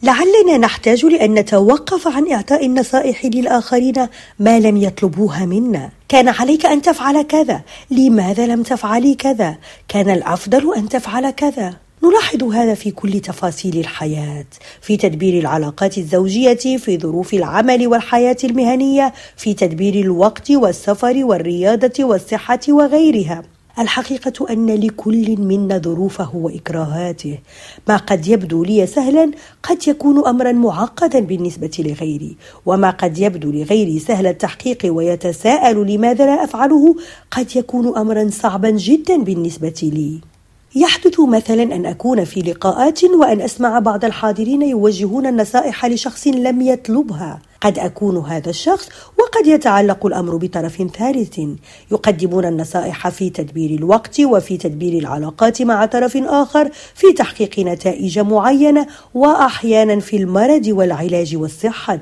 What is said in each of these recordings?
لعلنا نحتاج لأن نتوقف عن إعطاء النصائح للآخرين ما لم يطلبوها منا. كان عليك أن تفعل كذا، لماذا لم تفعلي كذا؟ كان الأفضل أن تفعل كذا. نلاحظ هذا في كل تفاصيل الحياة، في تدبير العلاقات الزوجية، في ظروف العمل والحياة المهنية، في تدبير الوقت والسفر والرياضة والصحة وغيرها. الحقيقة أن لكل منا ظروفه وإكراهاته. ما قد يبدو لي سهلا قد يكون أمرا معقدا بالنسبة لغيري، وما قد يبدو لغيري سهل التحقيق ويتساءل لماذا لا أفعله قد يكون أمرا صعبا جدا بالنسبة لي. يحدث مثلا أن أكون في لقاءات وأن أسمع بعض الحاضرين يوجهون النصائح لشخص لم يطلبها. قد أكون هذا الشخص، وقد يتعلق الأمر بطرف ثالث. يقدمون النصائح في تدبير الوقت وفي تدبير العلاقات مع طرف آخر، في تحقيق نتائج معينة، وأحيانا في المرض والعلاج والصحة.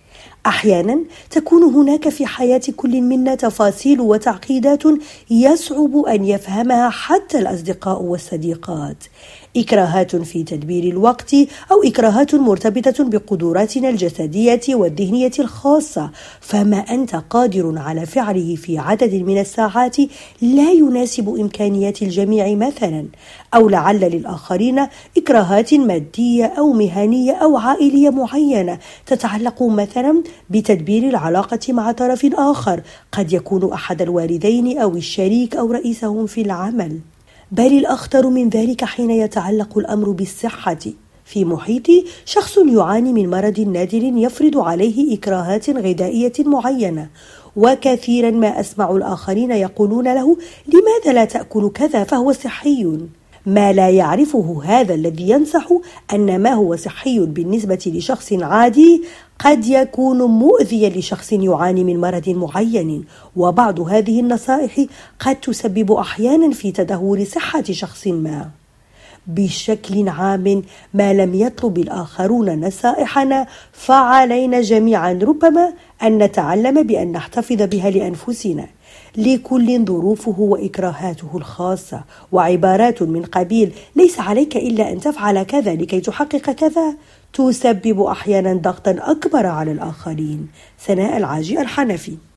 أحيانا تكون هناك في حياة كل منا تفاصيل وتعقيدات يصعب أن يفهمها حتى الأصدقاء والصديقات. إكراهات في تدبير الوقت، أو إكراهات مرتبطة بقدراتنا الجسدية والذهنية الخاصة، فما أنت قادر على فعله في عدد من الساعات لا يناسب إمكانيات الجميع مثلا. أو لعل للآخرين إكراهات مادية أو مهنية أو عائلية معينة تتعلق مثلا بتدبير العلاقة مع طرف آخر، قد يكون أحد الوالدين أو الشريك أو رئيسهم في العمل. بل الأخطر من ذلك حين يتعلق الأمر بالصحة. في محيطي شخص يعاني من مرض نادر يفرض عليه إكراهات غذائية معينة، وكثيرا ما أسمع الآخرين يقولون له: لماذا لا تأكل كذا فهو صحي؟ ما لا يعرفه هذا الذي ينصح أن ما هو صحي بالنسبة لشخص عادي قد يكون مؤذيا لشخص يعاني من مرض معين، وبعض هذه النصائح قد تسبب أحيانا في تدهور صحة شخص ما. بشكل عام، ما لم يطلب الآخرون نصائحنا فعلينا جميعا ربما أن نتعلم بأن نحتفظ بها لأنفسنا. لكل ظروفه وإكراهاته الخاصة، وعبارات من قبيل ليس عليك إلا أن تفعل كذا لكي تحقق كذا تسبب أحيانا ضغطا أكبر على الآخرين. سناء العاجي الحنفي.